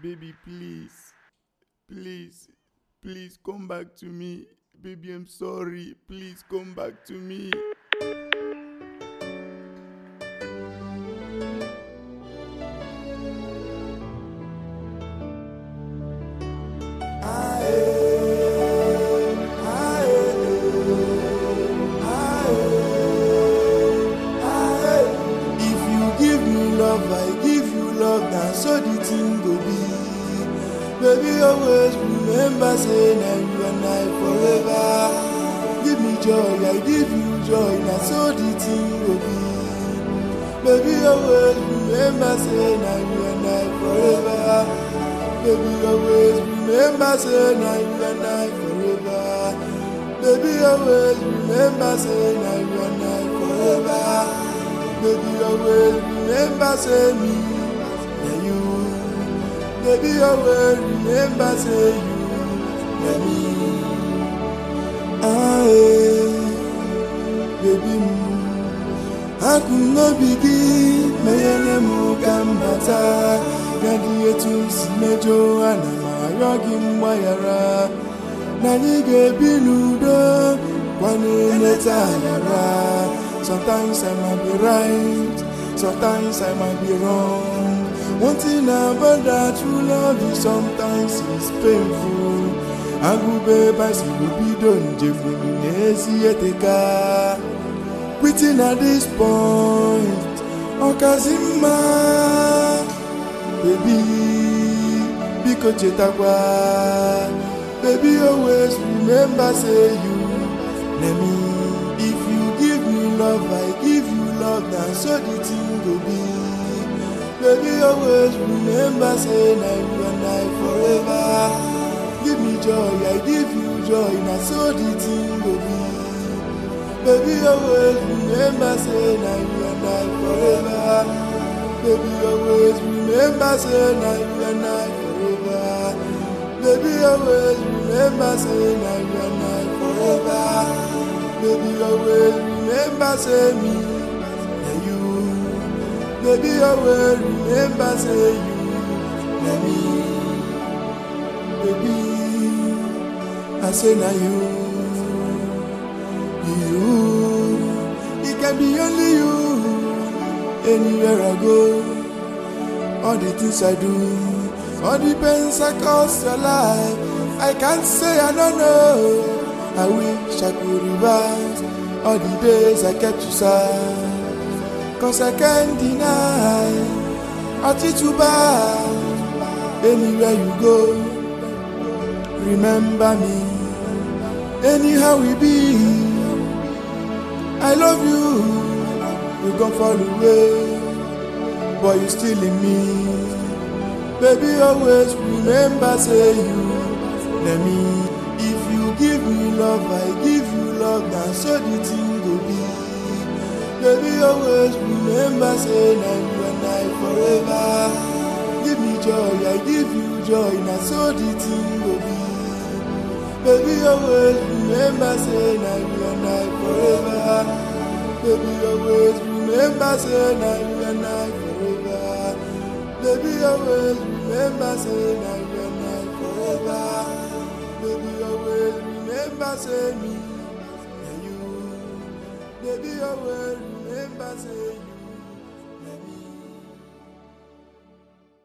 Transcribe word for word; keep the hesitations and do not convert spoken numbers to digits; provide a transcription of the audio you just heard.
Baby, please. Please. Please come back to me. Baby, I'm sorry. Please come back to me. I give you love, now so the thing go be. Baby, always remember, say now you and I forever. Give me joy, I give you joy, now so the thing go be. Baby, always remember, say now you and I forever. Baby, always remember, say now you and I forever. Baby, always remember, say now you and I forever. Baby, always remember, say me, yeah you. Baby, always remember, say you, yeah me. Ah, baby, I could not begin. Mayene mukambata, yadi etus mejo anama yogim wayara. Nani gebi nudo, kwani neta yara. Sometimes I might be right, sometimes I might be wrong. One thing about that true love is sometimes it's painful. I go babe, I see you be done, Jeffrey eteka. Quitting at this point, Okazima, baby, because chetakwa. Baby, always remember, say you, let me. Love, I give you love, now so the thing go be. Baby, always remember, say now you and I forever. Give me joy, I give you joy, now so the thing go be. Baby, always remember, say now you and I forever. Baby, always remember, say now you and I forever. Baby, always remember, say now you and I forever. Baby, always remember, say me, yeah you. Baby, always remember, say you, yeah me. Baby, I say now you, you. It can be only you. Anywhere I go, all the things I do, all the pains I cause your life, I can't say I don't know. I wish I could revise all the days I kept you side. Cause I can't deny I treat you bad. Anywhere you go, remember me. Anyhow we be, I love you. You gon' fall away, but you still in me. Baby, always remember, say you, let me. Give me love, I give you love, now so the thing go be. Baby, always remember, say now you and I forever. Give me joy, I give you joy, now so the thing go be. Baby, always remember, say now you and I forever. Baby, always remember, say now you and I forever. Baby, always remember, say now you and I forever. Baby, always remember, say me, yeah you. Baby, always remember, say you, yeah me.